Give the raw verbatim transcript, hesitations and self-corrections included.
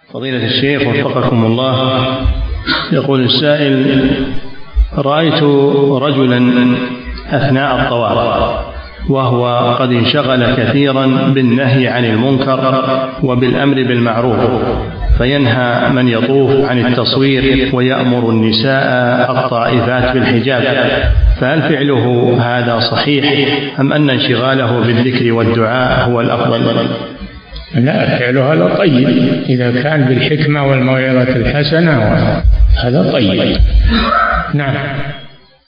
فضيلة الشيخ وفقكم الله، يقول السائل: رأيت رجلا أثناء الطواف وهو قد انشغل كثيرا بالنهي عن المنكر وبالأمر بالمعروف، فينهى من يطوف عن التصوير ويأمر النساء الطائفات بالحجاب، فهل فعله هذا صحيح أم أن انشغاله بالذكر والدعاء هو الأفضل؟ لا، فعله هذا طيب إذا كان بالحكمة والموعظة الحسنة، هذا طيب. نعم.